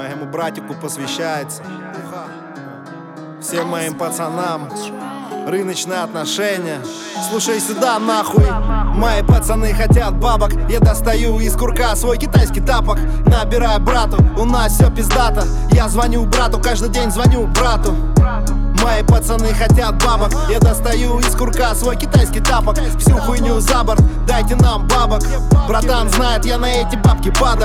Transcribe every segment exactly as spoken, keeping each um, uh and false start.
Моему братику посвящается. Всем моим пацанам. Рыночные отношения. Слушай сюда, нахуй. Мои пацаны хотят бабок. Я достаю из курка свой китайский тапок. Набираю брату, у нас все пиздато. Я звоню брату, каждый день звоню брату. Мои пацаны хотят бабок. Я достаю из курка свой китайский тапок. Всю хуйню за борт, дайте нам бабок. Братан знает, я на эти бабки падок.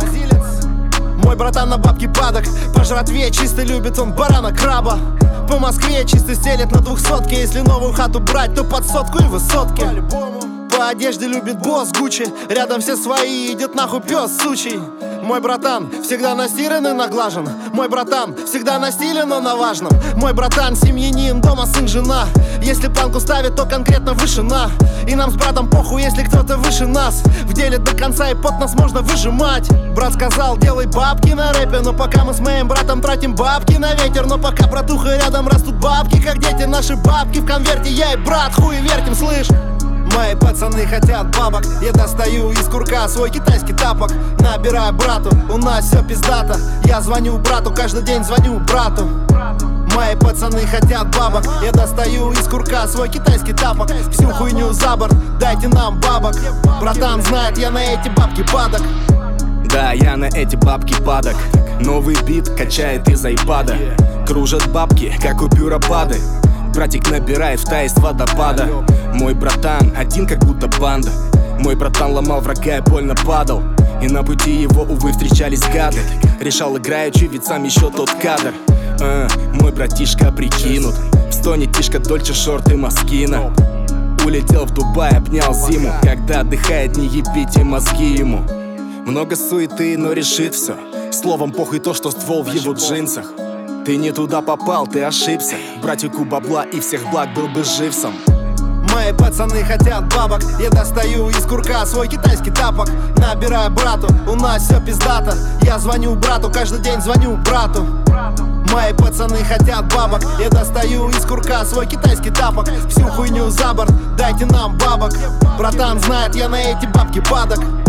Мой братан на бабки падок. По жратве чисто любит он барана краба. По Москве чисто стелет на двухсотке. Если новую хату брать, то под сотку и высотки. По одежде любит босс Гуччи. Рядом все свои, идет нахуй пес сучий. Мой братан всегда настиран и наглажен. Мой братан всегда на стиле, но на важном. Мой братан семьянин, дома сын, жена. Если планку ставит, то конкретно вышина. И нам с братом похуй, если кто-то выше нас. В деле до конца и под нас можно выжимать. Брат сказал, делай бабки на рэпе. Но пока мы с моим братом тратим бабки на ветер. Но пока братуха рядом растут бабки, как дети. Наши бабки в конверте, я и брат хуй вертим, слышь. Мои пацаны хотят бабок. Я достаю из курка свой китайский тапок. Набираю брату, у нас все пиздато. Я звоню брату, каждый день звоню брату. Мои пацаны хотят бабок. Я достаю из курка свой китайский тапок. Всю хуйню за борт, дайте нам бабок. Братан знает, я на эти бабки падок. Да, я на эти бабки падок. Новый бит качает из айпада. Кружат бабки, как купюра пады. Братик набирает в таист водопада. Мой братан один, как будто банда. Мой братан ломал врага и больно падал. И на пути его, увы, встречались гады. Решал играючи, ведь сам еще тот кадр. а, Мой братишка прикинут. В стоне тишка, дольче, шорты, маскина. Улетел в Дубай, обнял зиму. Когда отдыхает, не ебите мозги ему. Много суеты, но решит все. Словом, похуй то, что ствол в его джинсах. Ты не туда попал, ты ошибся. Братику бабла и всех благ, был бы жив сам. Мои пацаны хотят бабок. Я достаю из курка свой китайский тапок. Набираю брату, у нас все пиздато. Я звоню брату, каждый день звоню брату. Мои пацаны хотят бабок. Я достаю из курка свой китайский тапок. Всю хуйню за борт, дайте нам бабок. Братан знает, я на эти бабки падок.